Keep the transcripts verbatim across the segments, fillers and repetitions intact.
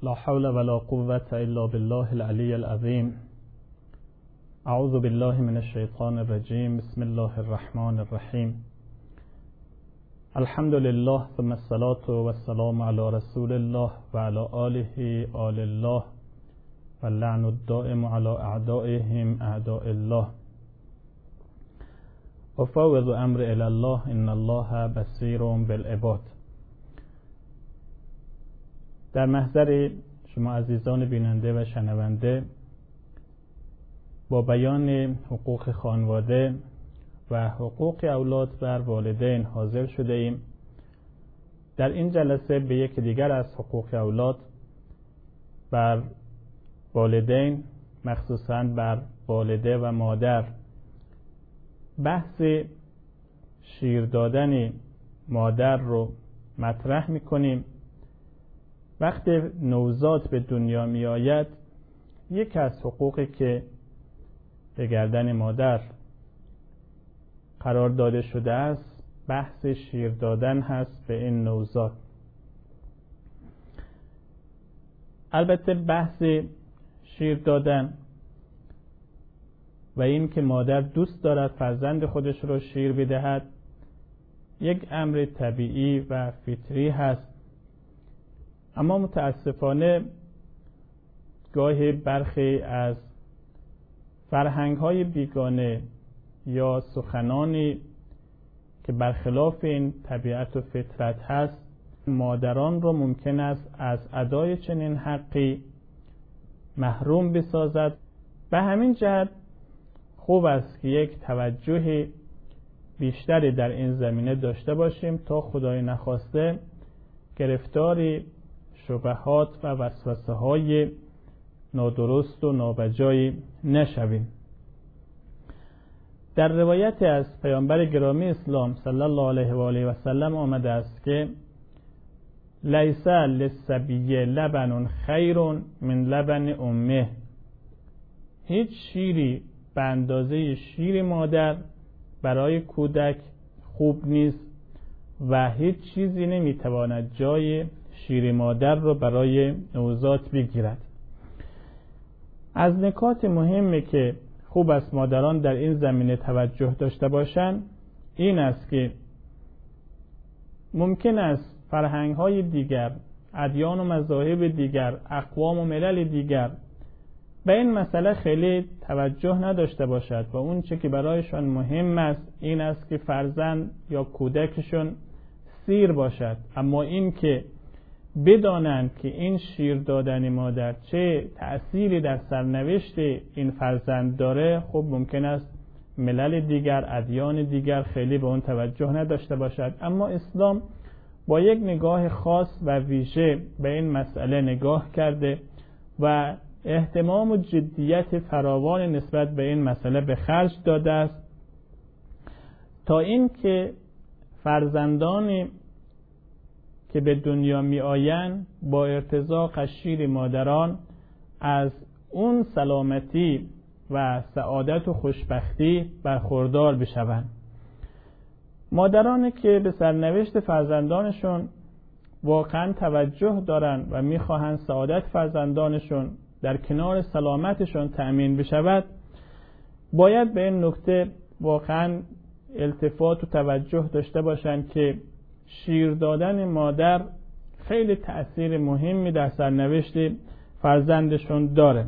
لا حول ولا قوة إلا بالله العلي العظيم. اعوذ بالله من الشیطان الرجیم. بسم الله الرحمن الرحیم. الحمد لله ثم الصلاة والسلام على رسول الله وعلى آله آل الله واللعن الدائم على اعدائهم اعداء الله. افوض امر الى الله ان الله بصیر بالعباد. در محضر شما عزیزان بیننده و شنونده با بیان حقوق خانواده و حقوق اولاد بر والدین حاضر شده ایم. در این جلسه به یک دیگر از حقوق اولاد بر والدین، مخصوصاً بر والده و مادر، بحث شیر دادن مادر رو مطرح می‌کنیم. وقتی نوزاد به دنیا می آید، یک از حقوقی که به گردن مادر قرار داده شده است بحث شیر دادن هست به این نوزاد. البته بحث شیر دادن و این که مادر دوست دارد فرزند خودش رو شیر بدهد یک امر طبیعی و فطری هست، اما متاسفانه گاهی برخی از فرهنگ‌های بیگانه یا سخنانی که برخلاف این طبیعت و فطرت هست مادران را ممکن است از ادای چنین حقی محروم بسازد. به همین جهت خوب است که یک توجه بیشتری در این زمینه داشته باشیم تا خدای نخواسته گرفتاری شبهات و وسوسه های نادرست و نابجایی نشویم. در روایت از پیامبر گرامی اسلام صلی الله علیه و آله و سلم آمده است که لیس للصبی لبن خیر من لبن امه. هیچ شیری به اندازه شیر مادر برای کودک خوب نیست و هیچ چیزی نمیتواند جای شیر مادر رو برای نوزاد بگیرد. از نکات مهمی که خوب است مادران در این زمینه توجه داشته باشند این است که ممکن است فرهنگ‌های دیگر، ادیان و مذاهب دیگر، اقوام و ملل دیگر به این مسئله خیلی توجه نداشته باشد و اون چه که برایشان مهم است این است که فرزند یا کودکشون سیر باشد، اما این که بدانند که این شیر دادن مادر چه تأثیری در سرنوشت این فرزند داره، خب ممکن است ملل دیگر، ادیان دیگر خیلی به اون توجه نداشته باشد، اما اسلام با یک نگاه خاص و ویژه به این مسئله نگاه کرده و اهتمام و جدیت فراوان نسبت به این مسئله به خرج داده است تا این که فرزندانی که به دنیا می آیند با ارتزاق از شیر مادران از اون سلامتی و سعادت و خوشبختی برخوردار بشوند. مادرانی که به سرنوشت فرزندانشون واقعا توجه دارن و میخواهند سعادت فرزندانشون در کنار سلامتشون تأمین بشود باید به این نکته واقعا التفات و توجه داشته باشند که شیر دادن مادر خیلی تأثیر مهمی در سرنوشت فرزندشون داره.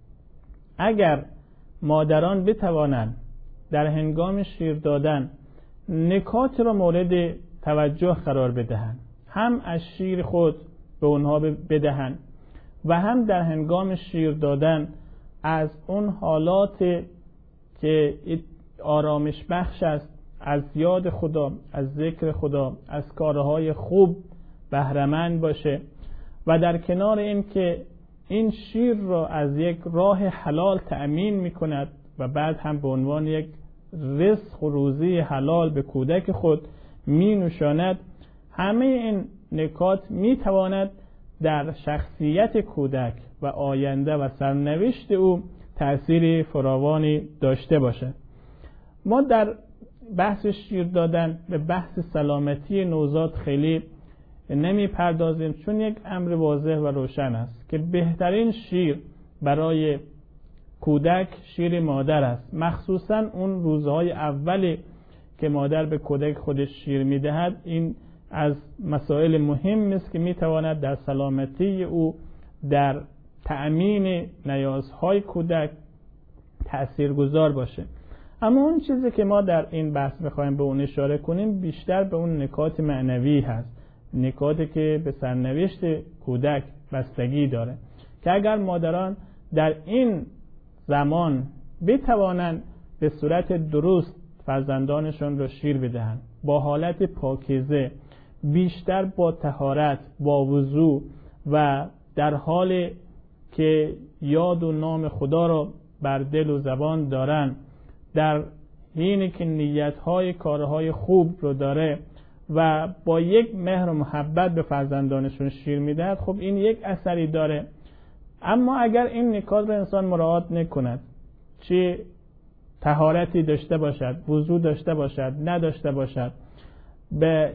اگر مادران بتوانند در هنگام شیر دادن نکات را مورد توجه قرار بدهند، هم از شیر خود به اونها بدهند و هم در هنگام شیر دادن از اون حالات که آرامش بخش است از یاد خدا، از ذکر خدا، از کارهای خوب بهره‌مند باشه و در کنار این که این شیر را از یک راه حلال تأمین میکند و بعد هم به عنوان یک رزق و روزی حلال به کودک خود می نوشاند، همه این نکات می تواند در شخصیت کودک و آینده و سرنوشت او تأثیر فراوانی داشته باشد. ما در بحث شیر دادن به بحث سلامتی نوزاد خیلی نمی پردازیم، چون یک امر واضح و روشن است که بهترین شیر برای کودک شیر مادر است، مخصوصا اون روزهای اولی که مادر به کودک خودش شیر میدهد. این از مسائل مهم است که میتواند در سلامتی او، در تأمین نیازهای کودک تأثیرگذار باشه. اما اون چیزی که ما در این بحث میخوایم به اون اشاره کنیم بیشتر به اون نکات معنوی هست، نکاتی که به سرنوشت کودک بستگی داره، که اگر مادران در این زمان بتوانند به صورت درست فرزندانشون رو شیر بدهند، با حالت پاکیزه، بیشتر با طهارت، با وضو و در حال که یاد و نام خدا را بر دل و زبان دارن، در حینی که نیتهای کارهای خوب رو داره و با یک مهر و محبت به فرزندانشون شیر میدهد، خب این یک اثری داره. اما اگر این نکات رو انسان مراعات نکند، چه طهارتی داشته باشد، وضو داشته باشد، نداشته باشد، به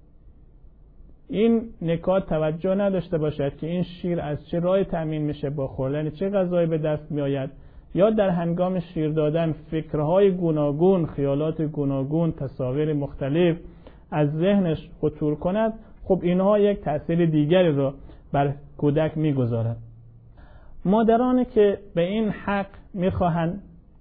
این نکات توجه نداشته باشد که این شیر از چه راهی تأمین میشه، با خوردن چه غذایی به دست میآید، یا در هنگام شیر دادن فکرهای گوناگون، خیالات گوناگون، تصاویر مختلف از ذهنش خطور کند، خب اینها یک تأثیر دیگری رو بر کودک میگذارد. مادرانی که به این حق میخواهند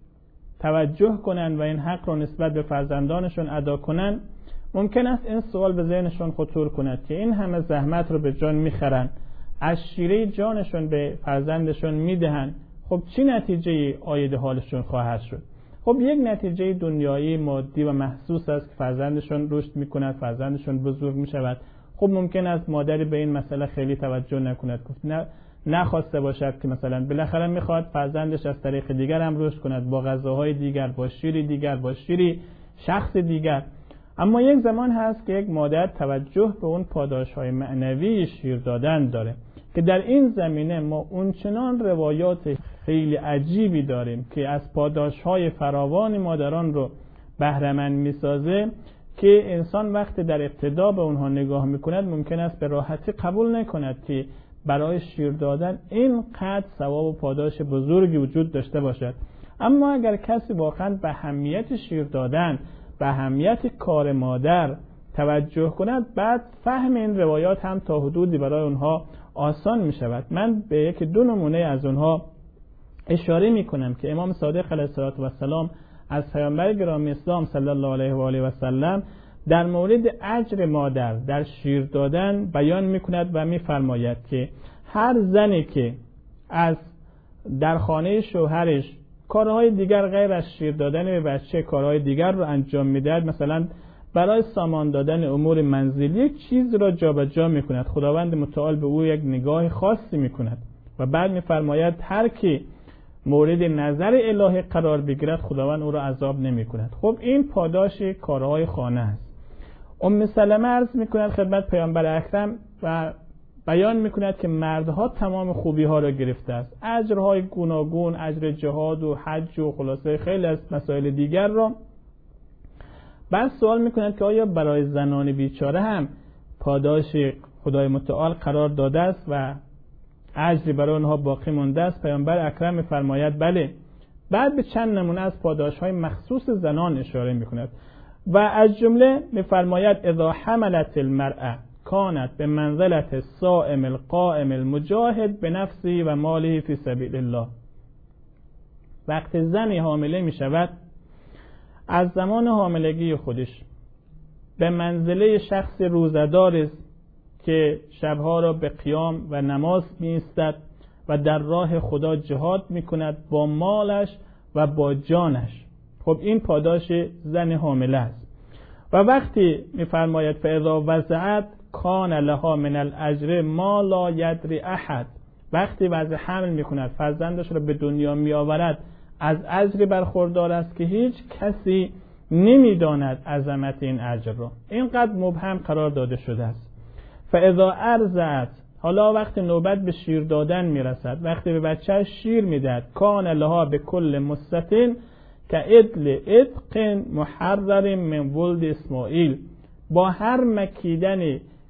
توجه کنند و این حق رو نسبت به فرزندانشون ادا کنند، ممکن است این سوال به ذهنشون خطور کند که این همه زحمت رو به جان میخرند، از شیره جانشون به فرزندشون میدهند، خب چی نتیجه عاید حالشون خواهد شد؟ خب یک نتیجه دنیایی مادی و محسوس است که فرزندشون رشد میکند، فرزندشون بزرگ میشود. خب ممکن است مادری به این مسئله خیلی توجه نکند، نه نخواسته باشد که مثلا بالاخره میخواد فرزندش از طریق دیگر هم رشد کند، با غذاهای دیگر، با شیری دیگر، با شیری شخص دیگر. اما یک زمان هست که یک مادر توجه به اون پاداشهای معنوی شیر دادن داره، که در این زمینه ما اونچنان روایات خیلی عجیبی داریم که از پاداشهای فراوان مادران رو بهره‌مند میسازه، که انسان وقتی در ابتدا به اونها نگاه میکند ممکن است به راحتی قبول نکند که برای شیر دادن اینقدر ثواب و پاداش بزرگی وجود داشته باشد. اما اگر کسی واقعا به اهمیت شیر دادن، به اهمیت کار مادر توجه کند، بعد فهم این روایات هم تا حدودی برای اونها آسان می شود. من به یک دو نمونه از اونها اشاره می کنم که امام صادق علیه السلام از پیامبر گرامی اسلام صلی الله علیه و آله و سلم در مورد اجر مادر در شیر دادن بیان می کند و می فرماید که هر زنی که از در خانه شوهرش کارهای دیگر غیر از شیر دادن به بچه کارهای دیگر رو انجام میدهد، مثلا برای سامان دادن امور منزلی یک چیز را جابجا میکند، خداوند متعال به او یک نگاه خاصی میکند و بعد میفرماید هر کی مورد نظر الهی قرار بگیرد خداوند او را عذاب نمیکند. خب این پاداش کارهای خانه است. ام سلمه عرض میکند خدمت پیامبر اکرم و بیان میکند که مردها تمام خوبی ها را گرفته است، اجرهای گوناگون، اجر جهاد و حج و خلاصه خیلی از مسائل دیگر را. بعد سوال میکند که آیا برای زنان بیچاره هم پاداش خدای متعال قرار داده است و اجری برای آنها باقی مانده است؟ پیامبر اکرم میفرماید بله. بعد به چند نمونه از پاداش های مخصوص زنان اشاره میکند و از جمله میفرماید اذا حملت المرأة کانت به منزلت الصائم القائم المجاهد به نفسه و ماله فی سبیل الله. وقتی زنی حامله می شود، از زمان حاملگی خودش به منزله شخص روزدار است که شبها را به قیام و نماز می ایستد و در راه خدا جهاد می کند با مالش و با جانش. خب این پاداش زن حامله است. و وقتی می فرماید فاذا وضعت کان لها من الاجر ما لا یدری احد، وقتی وضع حمل می کند فرزندش را به دنیا می آورد از اجر برخوردار است که هیچ کسی نمی داند عظمت این اجر را، اینقدر مبهم قرار داده شده است. فاذا ارضعت، حالا وقتی نوبت به شیر دادن می رسد، وقتی به بچه شیر می دهد، کان لها به کل مستطن که ادل ادق محرر من ولد اسماعیل، با هر مکیدن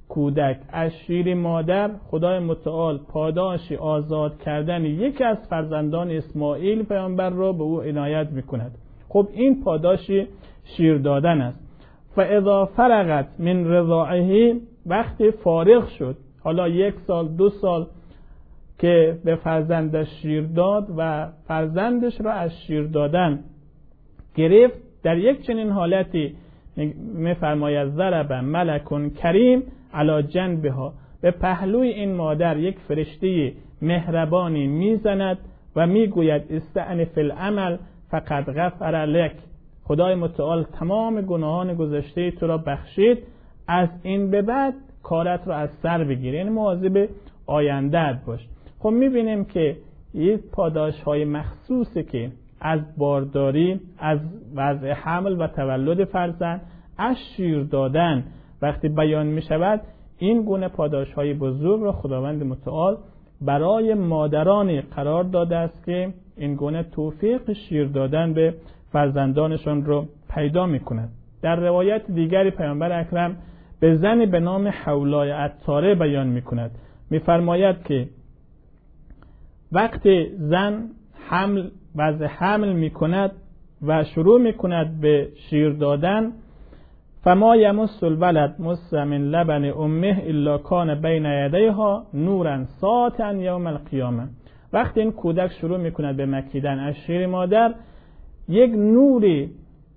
کودک از شیر مادر خدای متعال پاداش آزاد کردن یکی از فرزندان اسماعیل پیامبر را به او عنایت میکند. خب این پاداش شیر دادن است. فاذا فرغت من رضاعه، وقتی فارغ شد، حالا یک سال دو سال که به فرزندش شیر داد و فرزندش را از شیر دادن گرفت، در یک چنین حالتی میفرماید ضرب ملک کریم علی جنبها، به پهلوی این مادر یک فرشته مهربانی میزند و میگوید استأنف العمل فقد غفر لک، خدای متعال تمام گناهان گذشته تو را بخشید، از این به بعد کارت را از سر بگیر، یعنی مواظب آینده‌ات باش. خب میبینیم که این پاداش های مخصوصی که از بارداری، از وضع حمل و تولد فرزند، از شیر دادن وقتی بیان می شود، این گونه پاداش های بزرگ را خداوند متعال برای مادرانی قرار داده است که این گونه توفیق شیر دادن به فرزندانشان رو پیدا می کند. در روایت دیگری پیامبر اکرم به زنی به نام حولای عطاره بیان می کند، می فرماید که وقتی زن حمل وضع حمل می کند و شروع می کند به شیر دادن، فما یمس الولد مس من لبن امه الا کان بین یدیها نورا ساطعا یوم القیامه، وقتی این کودک شروع می کند به مکیدن از شیر مادر، یک نوری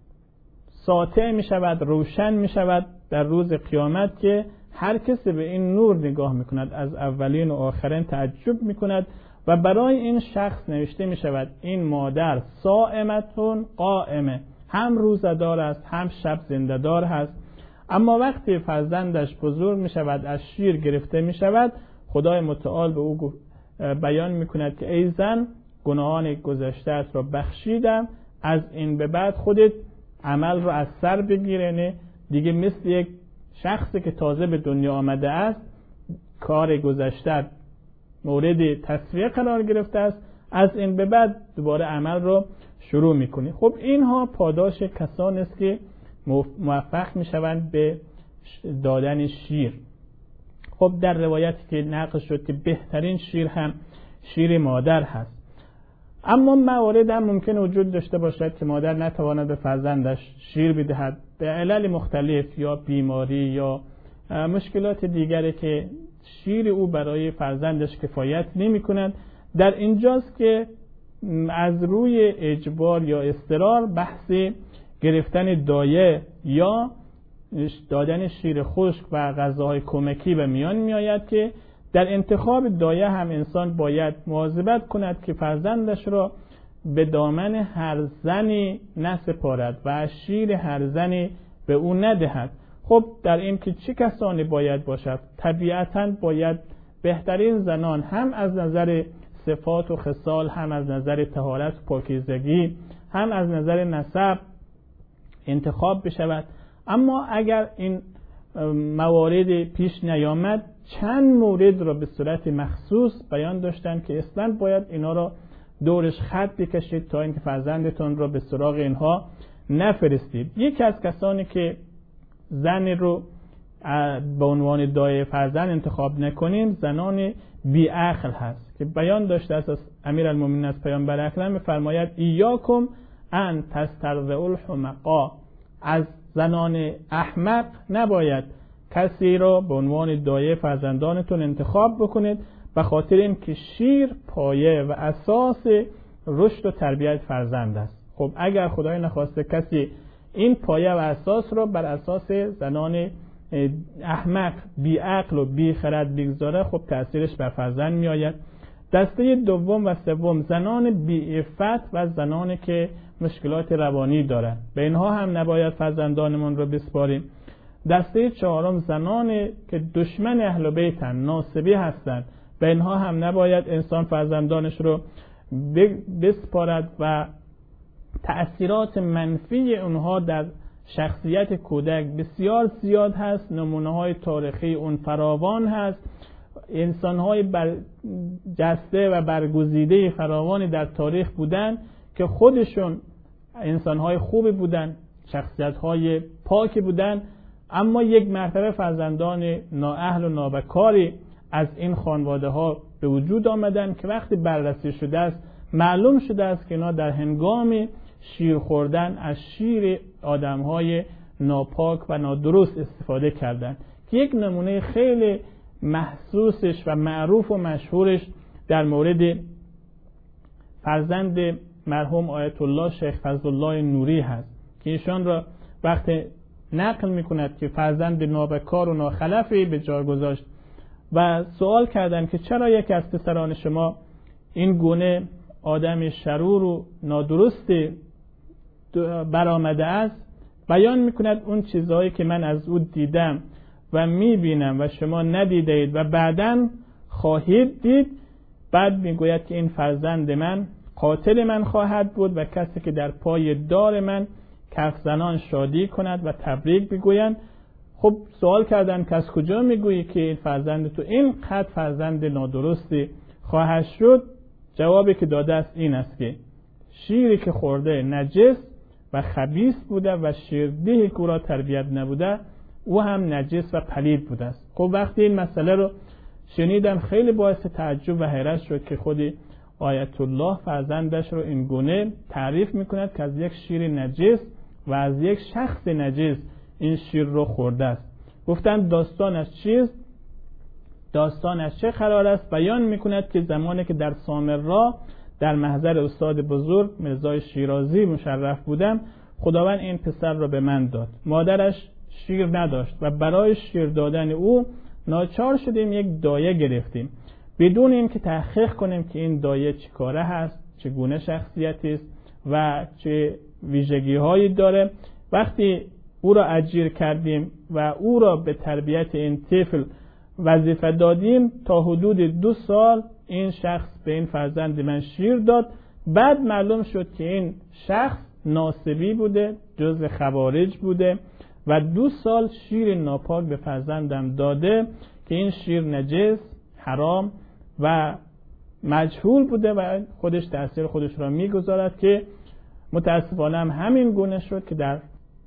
ساطع می شود، روشن می شود در روز قیامت که هر کسی به این نور نگاه می کند از اولین و آخرین تعجب می کند و برای این شخص نوشته می شود این مادر صائمتون قائمه، هم روزدار است هم شب زنده دار هست. اما وقتی فرزندش بزرگ می شود، از شیر گرفته می شود، خدای متعال به او بیان می کند که ای زن، گناهان گذشته‌ات را بخشیدم، از این به بعد خودت عمل را از سر بگیر، دیگه مثل یک شخصی که تازه به دنیا آمده است، کار گذشته مورد تصفیه قرار گرفته است، از این به بعد دوباره عمل رو شروع میکنی. خب اینها پاداش کسانی است که موفق میشوند به دادن شیر. خب در روایتی که نقل شد که بهترین شیر هم شیر مادر هست. اما موارد هم ممکن وجود داشته باشد که مادر نتواند به فرزندش شیر بدهد به علل مختلف، یا بیماری یا مشکلات دیگری که شیر او برای فرزندش کفایت نمی کند. در اینجاست که از روی اجبار یا اضطرار بحث گرفتن دایه یا دادن شیر خشک و غذاهای کمکی به میان می آید که در انتخاب دایه هم انسان باید مواظبت کند که فرزندش را به دامن هر زنی نسپارد و شیر هر زنی به او ندهد. خب در این که چه کسانی باید باشد؟ طبیعتاً باید بهترین زنان، هم از نظر صفات و خصال، هم از نظر طهارت و پاکیزگی، هم از نظر نسب انتخاب بشود. اما اگر این موارد پیش نیامد، چند مورد را به صورت مخصوص بیان داشتن که اصلا باید اینا را دورش خط بکشید تا اینکه فرزندتون را به سراغ اینها نفرستید. یکی از کسانی که زن رو به عنوان دایه فرزند انتخاب نکنیم، زنان بی عقل هست که بیان داشته از امیرالمومنین از پیامبر اکرم می‌فرماید ایاکم ان تسترضعوا الحمقا، از زنان احمق نباید کسی را به عنوان دایه فرزندانتون انتخاب بکنید، به خاطر اینکه شیر پایه و اساس رشد و تربیت فرزند است. خب اگر خدای نخواسته کسی این پایه و اساس را بر اساس زنان احمق، بی عقل و بی خرد بگذاره، خب تأثیرش بر فرزند می آید. دسته دوم و سوم زنان بی عفت و زنانی که مشکلات روانی دارند، به اینها هم نباید فرزندانمون رو بسپاریم. دسته چهارم زنانی که دشمن اهل بیتن، ناصبی هستند، به اینها هم نباید انسان فرزندانش رو بسپارد و تأثیرات منفی اونها در شخصیت کودک بسیار زیاد هست. نمونه های تاریخی اون فراوان هست. انسان های برجسته و برگزیده فراوانی در تاریخ بودن که خودشون انسان های خوبی بودن، شخصیت های پاکی بودن، اما یک مرتبه فرزندان نااهل و نابکاری از این خانواده ها به وجود آمدن که وقتی بررسی شده است معلوم شده است که اینا در هنگام شیر خوردن از شیر آدم های ناپاک و نادرست استفاده کردند که یک نمونه خیلی محسوسش و معروف و مشهورش در مورد فرزند مرحوم آیت الله شیخ فضل الله نوری هست که ایشان را وقتی نقل میکند که فرزند نابکار و ناخلفی به جای گذاشت و سوال کردند که چرا یک از پسران شما این گونه آدم شرور و نادرست برآمده است، بیان میکند اون چیزهایی که من از او دیدم و میبینم و شما ندیده اید و بعداً خواهید دید. بعد میگوید که این فرزند من قاتل من خواهد بود و کسی که در پای دار من کف زنان شادی کند و تبریک بگویند. خب سوال کردن که از کجا میگویی که این فرزند تو این قد فرزند نادرستی خواهد شد؟ جوابی که داده است این است که شیری که خورده نجس و خبیث بوده و شیردهی که او را تربیت نبوده او هم نجس و پلید بوده است. خب وقتی این مسئله رو شنیدم خیلی باعث تعجب و حیرت شد که خودی آیت الله فرزندش رو این گونه تعریف میکند که از یک شیر نجس و از یک شخص نجس این شیر رو خورده است. گفتند داستان از چیست؟ داستان از چه قرار است؟ بیان میکند که زمانی که در سامرا در محضر استاد بزرگ مرزای شیرازی مشرف بودم، خداوند این پسر را به من داد. مادرش شیر نداشت و برای شیر دادن او ناچار شدیم یک دایه گرفتیم بدون اینکه تحقیق کنیم که این دایه چه کاره هست، چگونه شخصیتی است و چه ویژگی هایی داره. وقتی او را اجیر کردیم و او را به تربیت این طفل وظیفه دادیم، تا حدود دو سال این شخص به این فرزند من شیر داد. بعد معلوم شد که این شخص ناصبی بوده، جزء خوارج بوده و دو سال شیر ناپاک به فرزندم داده که این شیر نجس، حرام و مجهول بوده و خودش تأثیر خودش را میگذارد که متاسفانه هم همین گونه شد که در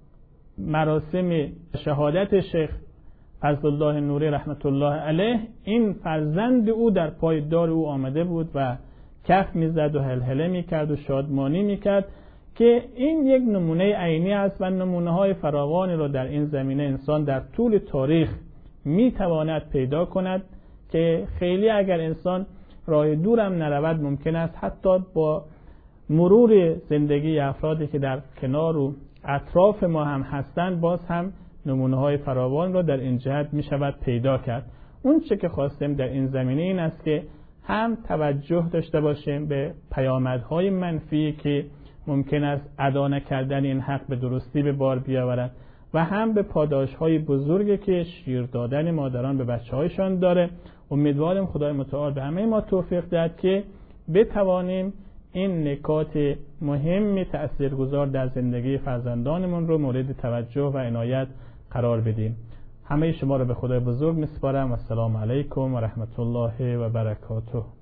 مراسم شهادت شیخ فضل الله نوری رحمت الله علیه این فرزند او در پای دار او آمده بود و کف میزد و هلهله میکرد و شادمانی میکرد که این یک نمونه عینی است و نمونه های فراوانی را در این زمینه انسان در طول تاریخ میتواند پیدا کند که خیلی اگر انسان راه دورم نرود ممکن است حتی با مرور زندگی افرادی که در کنار و اطراف ما هم هستند باز هم نمونه های فراوان را در این جهت می شود پیدا کرد. اون چه که خواستیم در این زمینه این است که هم توجه داشته باشیم به پیامدهای منفی که ممکن است ادا نکردن این حق به درستی به بار بیاورد و هم به پاداشهای بزرگی که شیر دادن مادران به بچه هایشان داره. امیدواریم خدای متعال به همه ما توفیق دهد که بتوانیم این نکات مهم تأثیرگذار در زندگی فرزندانمون رو مورد توجه و عنایت قرار بدیم. همه شما رو به خدای بزرگ میسپارم و السلام علیکم و رحمت الله و برکاته.